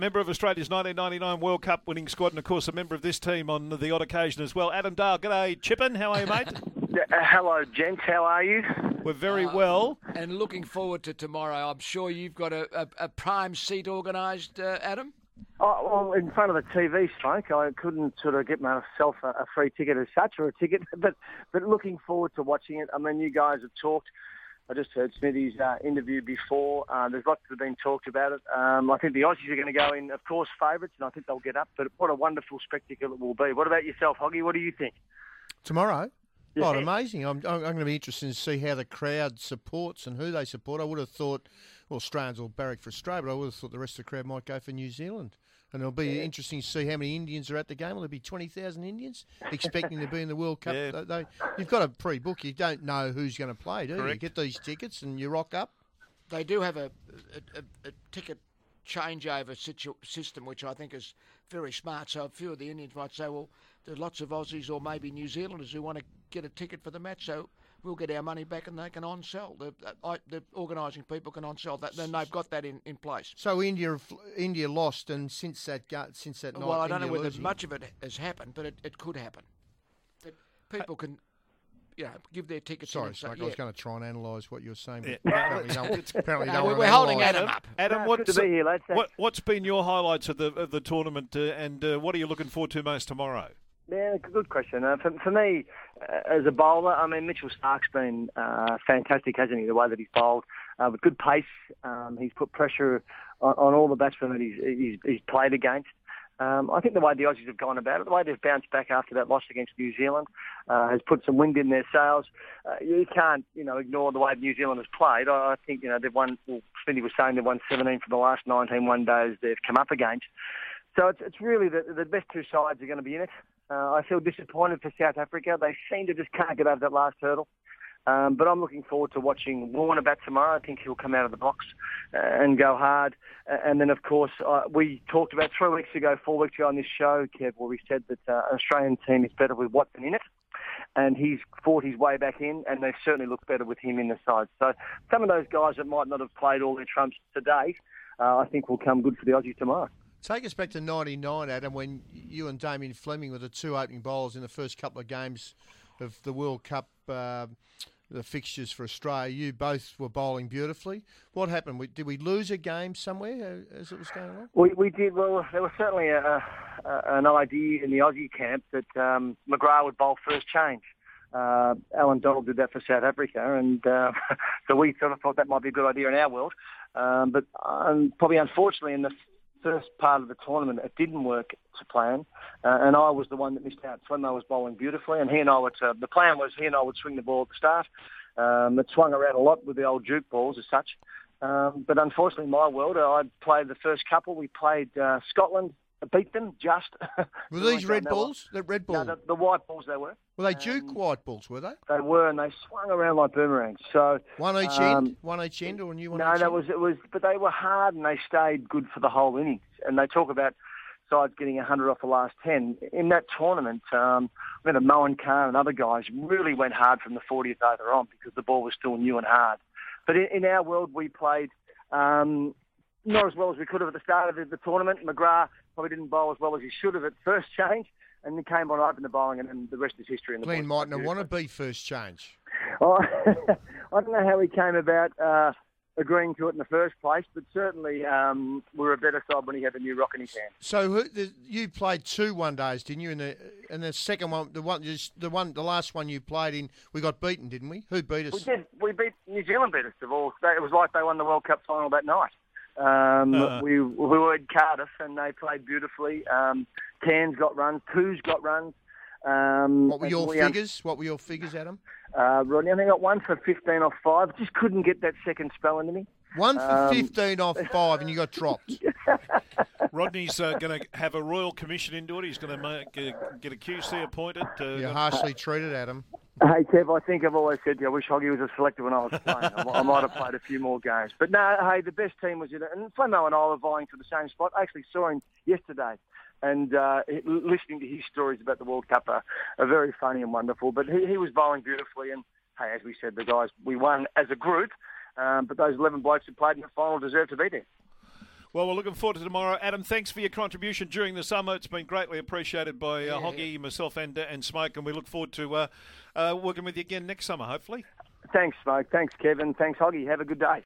Member of Australia's 1999 World Cup winning squad and, of course, a member of this team on the odd occasion as well. Adam Dale, g'day, Chippin. How are you, mate? Hello, gents. How are you? We're very well. And looking forward to tomorrow. I'm sure you've got a prime seat organised, Adam? Oh, well, in front of the TV, Stroke, I couldn't sort of get myself a free ticket as such, or a ticket, but looking forward to watching it. I mean, you guys have talked. I just heard Smithy's interview before. There's lots that have been talked about it. I think the Aussies are going to go in, of course, favourites, and I think they'll get up. But what a wonderful spectacle it will be. What about yourself, Hoggy? What do you think? Tomorrow? Yeah. Oh, amazing. I'm going to be interested to see how the crowd supports and who they support. I would have thought, well, Australians will barrack for Australia, but I would have thought the rest of the crowd might go for New Zealand. And it'll be interesting to see how many Indians are at the game. Will there be 20,000 Indians expecting to be in the World Cup? Yeah. You've got a pre-book. You don't know who's going to play, do you? Correct. You get these tickets and you rock up. They do have a ticket changeover system, which I think is very smart. So a few of the Indians might say, well, there's lots of Aussies or maybe New Zealanders who want to get a ticket for the match, so we'll get our money back and they can on-sell. The organising people can on-sell that. Then they've got that in place. So India lost, and since that night, Well, I don't know whether losing. much of it has happened, but it could happen. That people can, give their tickets. Sorry, in and say, Smoke, I was going to try and analyse what you're saying. But Yeah. apparently no we're one holding analysed Adam it. up. Adam, Good to be here, lads. what's been your highlights of the tournament, and what are you looking forward to most tomorrow? Yeah, good question. For me, as a bowler, I mean, Mitchell Stark's been fantastic, hasn't he, the way that he's bowled. With good pace, he's put pressure on all the batsmen that he's played against. I think the way the Aussies have gone about it, the way they've bounced back after that loss against New Zealand, has put some wind in their sails. You can't, ignore the way New Zealand has played. I think, they've won, well, Smithy was saying they've won 17 for the last 19 one-days they've come up against. So it's really the best two sides are going to be in it. I feel disappointed for South Africa. They seem to just can't get over that last hurdle. But I'm looking forward to watching Warner bat tomorrow. I think he'll come out of the box and go hard. And then, of course, we talked about 4 weeks ago on this show, Kev, where we said that an Australian team is better with Watson in it. And he's fought his way back in, and they certainly look better with him in the side. So some of those guys that might not have played all their trumps to date, I think will come good for the Aussies tomorrow. Take us back to 99, Adam, when you and Damien Fleming were the two opening bowlers in the first couple of games of the World Cup, the fixtures for Australia. You both were bowling beautifully. What happened? Did we lose a game somewhere as it was going on? We did. Well, there was certainly an idea in the Aussie camp that McGrath would bowl first change. Alan Donald did that for South Africa, and so we sort of thought that might be a good idea in our world. But probably unfortunately in the first part of the tournament, it didn't work to plan, and I was the one that missed out. Flemo was bowling beautifully, and the plan was he and I would swing the ball at the start. It swung around a lot with the old Duke balls as such. But unfortunately, in my world, I played the first couple. We played Scotland, beat them just. Were these red balls? The red balls? No, the white balls they were. Were they Duke white balls, were they? They were, and they swung around like boomerangs. So One each end, or a new one no, each that end? it was, but they were hard and they stayed good for the whole innings. And they talk about sides getting 100 off the last 10. In that tournament, Mohan Khan and other guys really went hard from the 40th over on because the ball was still new and hard. But in our world, we played not as well as we could have at the start of the tournament. McGrath probably didn't bowl as well as he should have at first change, and he came on up in the bowling, and then the rest is history. And Glenn mightn't want to be first change. Oh, I don't know how he came about agreeing to it in the first place, but certainly we're a better side when he had the new rock in his hand. So you played 2 one-days, didn't you? And the second one, the last one you played in, we got beaten, didn't we? Who beat us? We did. We beat New Zealand, beat us of all. It was like they won the World Cup final that night. We were in Cardiff and they played beautifully. Cairns got runs, Coos got runs. What were your figures, Adam? Rodney, I think I got 1 for 15 off 5. Just couldn't get that second spell into me. 1 for 15 off 5 and you got dropped. Rodney's going to have a royal commission into it. He's going to get a QC appointed. You're harshly treated, Adam. Hey, Kev, I think I've always said to you, I wish Hoggy was a selector when I was playing. I might have played a few more games. But no, hey, the best team was in it. And Flemo and I were vying for the same spot. I actually saw him yesterday. And listening to his stories about the World Cup are very funny and wonderful. But he was bowling beautifully. And, hey, as we said, the guys, we won as a group. But those 11 blokes who played in the final deserve to be there. Well, we're looking forward to tomorrow. Adam, thanks for your contribution during the summer. It's been greatly appreciated by Hoggy, myself and Smoke, and we look forward to working with you again next summer, hopefully. Thanks, Smoke. Thanks, Kevin. Thanks, Hoggy. Have a good day.